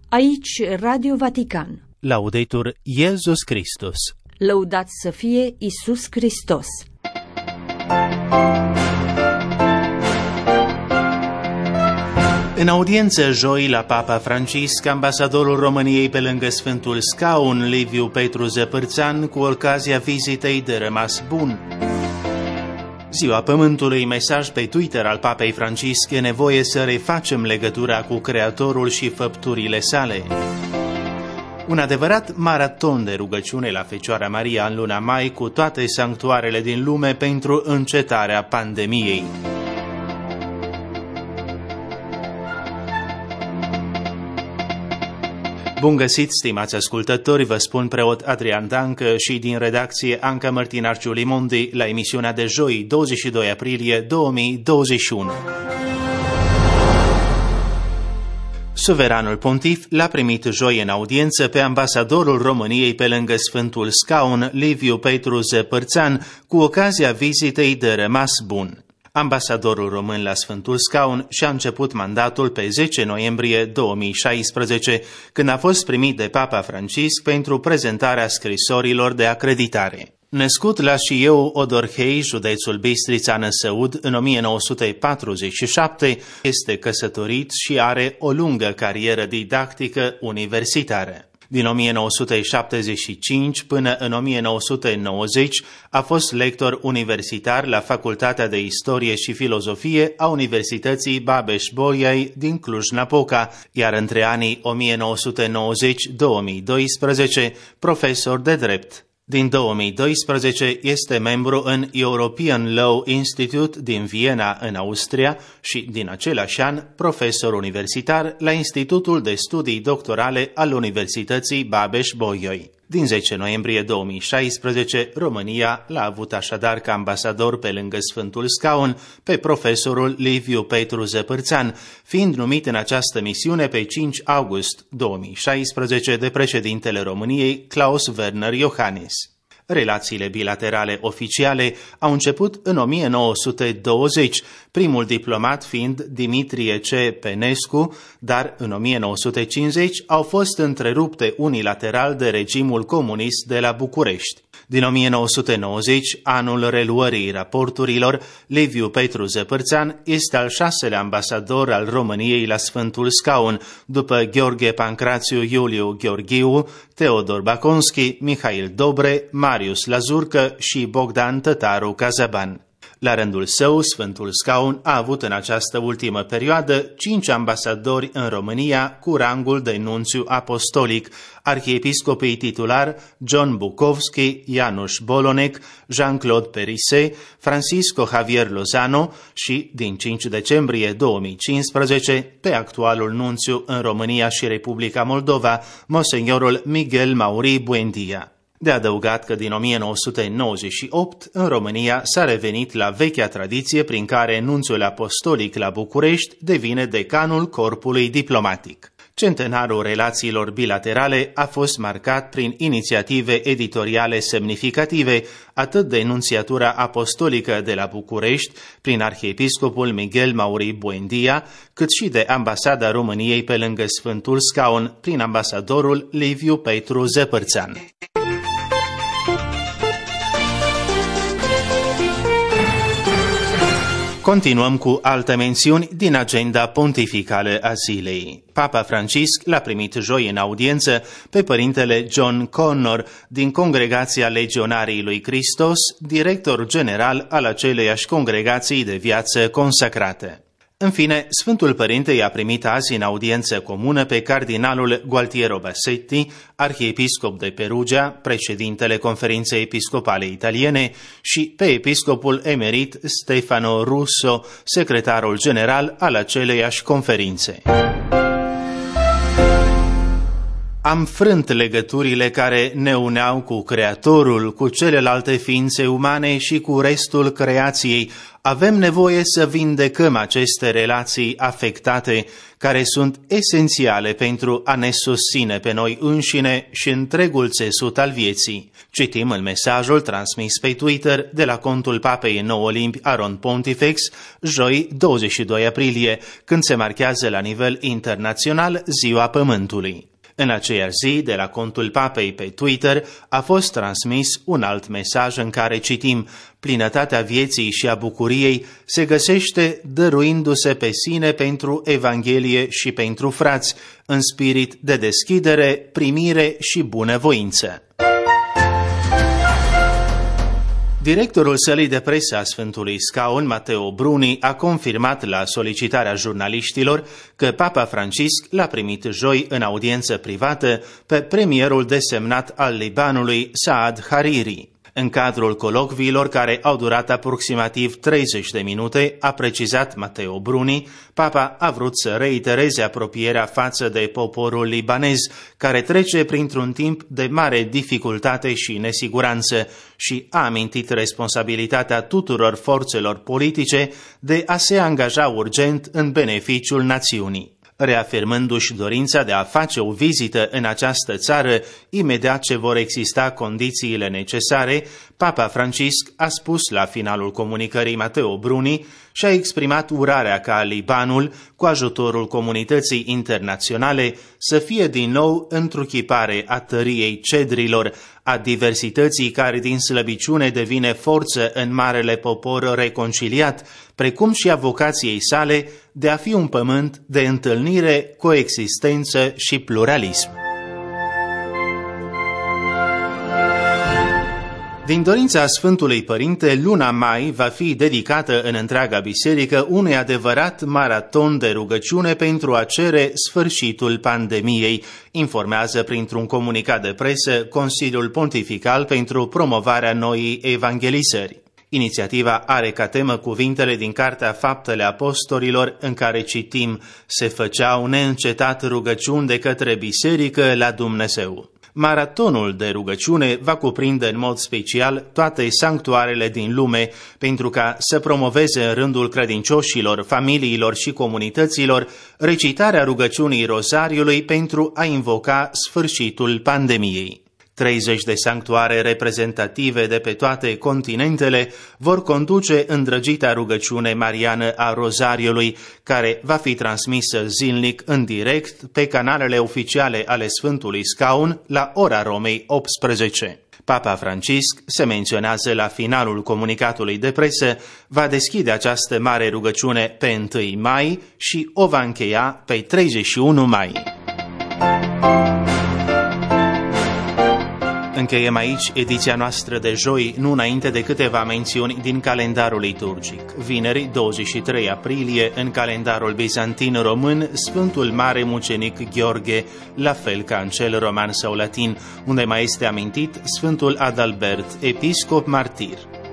Aici Radio Vatican. Laudetur Iesus Christus. Lăudat să fie Iisus Hristos. În audiență joi la Papa Francisc, ambasadorul României pe lângă Sfântul Scaun, Liviu Petru Zăpârțan, cu ocazia vizitei de rămas bun. Ziua Pământului, mesaj pe Twitter al Papei Francisc: e nevoie să refacem legătura cu Creatorul și făpturile sale. Un adevărat maraton de rugăciune la Fecioara Maria în luna mai cu toate sanctuarele din lume pentru încetarea pandemiei. Bun găsit, stimați ascultători, vă spun preot Adrian Dancă și din redacție Anca Mărtinarciu Limondi la emisiunea de joi, 22 aprilie 2021. Suveranul Pontif l-a primit joi în audiență pe ambasadorul României pe lângă Sfântul Scaun, Liviu Petru Zăpârțan, cu ocazia vizitei de rămas bun. Ambasadorul român la Sfântul Scaun și-a început mandatul pe 10 noiembrie 2016, când a fost primit de Papa Francisc pentru prezentarea scrisorilor de acreditare. Născut la Șieu Odorhei, județul Bistrița Năsăud, în 1947, este căsătorit și are o lungă carieră didactică universitară. Din 1975 până în 1990 a fost lector universitar la Facultatea de Istorie și Filozofie a Universității Babeș-Bolyai din Cluj-Napoca, iar între anii 1990-2012 profesor de drept. Din 2012 este membru în European Law Institute din Viena, în Austria, și din același an profesor universitar la Institutul de Studii Doctorale al Universității Babeș-Bolyai. Din 10 noiembrie 2016, România l-a avut așadar ca ambasador pe lângă Sfântul Scaun pe profesorul Liviu Petru Zăpârțan, fiind numit în această misiune pe 5 august 2016 de președintele României Klaus Werner Iohannis. Relațiile bilaterale oficiale au început în 1920, primul diplomat fiind Dimitrie C. Penescu, dar în 1950 au fost întrerupte unilateral de regimul comunist de la București. Din 1990, anul reluării raporturilor, Liviu Petru Zăpârțan este al 6-lea ambasador al României la Sfântul Scaun, după Gheorghe Pancrațiu Iuliu Gheorghiu, Teodor Baconski, Mihail Dobre, Marius Lazurcă și Bogdan Tătaru Cazaban. La rândul său, Sfântul Scaun a avut în această ultimă perioadă 5 ambasadori în România cu rangul de nunțiu apostolic: arhiepiscopii titular John Bukovski, Janusz Bolonec, Jean-Claude Perise, Francisco Javier Lozano și, din 5 decembrie 2015, pe actualul nunțiu în România și Republica Moldova, Monsignorul Miguel Mauri Buendia. De adăugat că din 1998, în România s-a revenit la vechea tradiție prin care nunțiul apostolic la București devine decanul corpului diplomatic. Centenarul relațiilor bilaterale a fost marcat prin inițiative editoriale semnificative, atât de Nunțiatura Apostolică de la București, prin arhiepiscopul Miguel Mauri Buendia, cât și de Ambasada României pe lângă Sfântul Scaun, prin ambasadorul Liviu Petru Zăpârțan. Continuăm cu alte mențiuni din agenda pontificală a zilei. Papa Francisc l-a primit joi în audiență pe părintele John Connor din Congregația Legionarii lui Hristos, director general al aceleiași congregații de viață consacrată. În fine, Sfântul Părinte i-a primit azi în audiență comună pe cardinalul Gualtiero Bassetti, arhiepiscop de Perugia, președintele Conferinței Episcopale Italiene, și pe episcopul emerit Stefano Russo, secretarul general al aceleiași conferințe. Am frânt legăturile care ne uneau cu Creatorul, cu celelalte ființe umane și cu restul creației. Avem nevoie să vindecăm aceste relații afectate, care sunt esențiale pentru a ne susține pe noi înșine și întregul țesut al vieții. Citim în mesajul transmis pe Twitter de la contul Papei în 9 limbi Aron Pontifex, joi 22 aprilie, când se marchează la nivel internațional Ziua Pământului. În aceeași zi, de la contul Papei pe Twitter, a fost transmis un alt mesaj în care citim: plinătatea vieții și a bucuriei se găsește dăruindu-se pe sine pentru Evanghelie și pentru frați, în spirit de deschidere, primire și bunăvoință. Directorul sălii de presă a Sfântului Scaun, Matteo Bruni, a confirmat la solicitarea jurnaliștilor că Papa Francisc l-a primit joi în audiență privată pe premierul desemnat al Libanului, Saad Hariri. În cadrul colocviilor, care au durat aproximativ 30 de minute, a precizat Matteo Bruni, Papa a vrut să reitereze apropierea față de poporul libanez, care trece printr-un timp de mare dificultate și nesiguranță, și a amintit responsabilitatea tuturor forțelor politice de a se angaja urgent în beneficiul națiunii. Reafirmându-și dorința de a face o vizită în această țară imediat ce vor exista condițiile necesare, Papa Francisc a spus la finalul comunicării Matteo Bruni și a exprimat urarea ca Libanul, cu ajutorul comunității internaționale, să fie din nou întruchipare a tăriei cedrilor, a diversității care din slăbiciune devine forță în marele popor reconciliat, precum și a vocației sale de a fi un pământ de întâlnire, coexistență și pluralism. Din dorința Sfântului Părinte, luna mai va fi dedicată în întreaga biserică unui adevărat maraton de rugăciune pentru a cere sfârșitul pandemiei, informează printr-un comunicat de presă Consiliul Pontifical pentru promovarea noii evangelizări. Inițiativa are ca temă cuvintele din Cartea Faptele Apostolilor, în care citim: se făceau neîncetat rugăciuni de către biserică la Dumnezeu. Maratonul de rugăciune va cuprinde în mod special toate sanctuarele din lume, pentru ca să promoveze în rândul credincioșilor, familiilor și comunităților recitarea rugăciunii Rozariului pentru a invoca sfârșitul pandemiei. 30 de sanctuare reprezentative de pe toate continentele vor conduce îndrăgita rugăciune mariană a Rozariului, care va fi transmisă zilnic în direct pe canalele oficiale ale Sfântului Scaun la ora Romei 18. Papa Francisc, se menționează la finalul comunicatului de presă, va deschide această mare rugăciune pe 1 mai și o va încheia pe 31 mai. Încheiem aici ediția noastră de joi, nu înainte de câteva mențiuni din calendarul liturgic. Vineri, 23 aprilie, în calendarul bizantin român, Sfântul Mare Mucenic Gheorghe, la fel ca în cel roman sau latin, unde mai este amintit Sfântul Adalbert, episcop martir.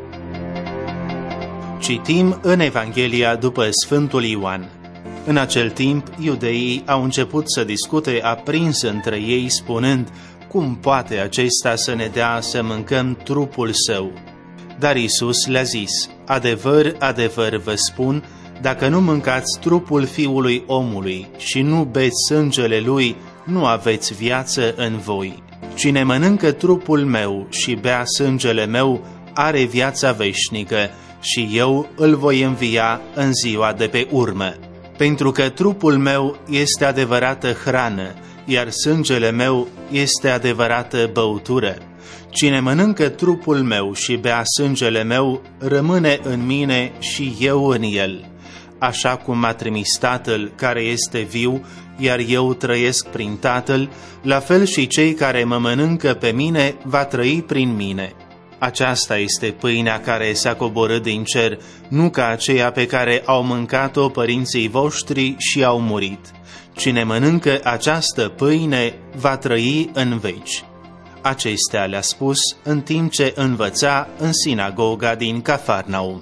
Citim în Evanghelia după Sfântul Ioan. În acel timp, iudeii au început să discute aprins între ei, spunând: cum poate acesta să ne dea să mâncăm trupul său? Dar Iisus le-a zis: adevăr, adevăr vă spun, dacă nu mâncați trupul Fiului Omului și nu beți sângele Lui, nu aveți viață în voi. Cine mănâncă trupul meu și bea sângele meu are viața veșnică și eu îl voi învia în ziua de pe urmă. Pentru că trupul meu este adevărată hrană, iar sângele meu este adevărată băutură. Cine mănâncă trupul meu și bea sângele meu, rămâne în mine și eu în el. Așa cum m-a trimis Tatăl, care este viu, iar eu trăiesc prin Tatăl, la fel și cei care mă mănâncă pe mine va trăi prin mine. Aceasta este pâinea care s-a coborât din cer, nu ca aceea pe care au mâncat-o părinții voștri și au murit. Cine mănâncă această pâine va trăi în veci. Acestea le-a spus în timp ce învăța în sinagoga din Cafarnaum.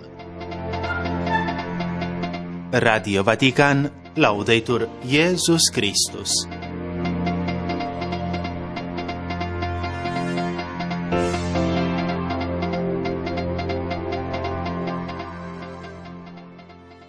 Radio Vatican, Laudetur Iesus Christus.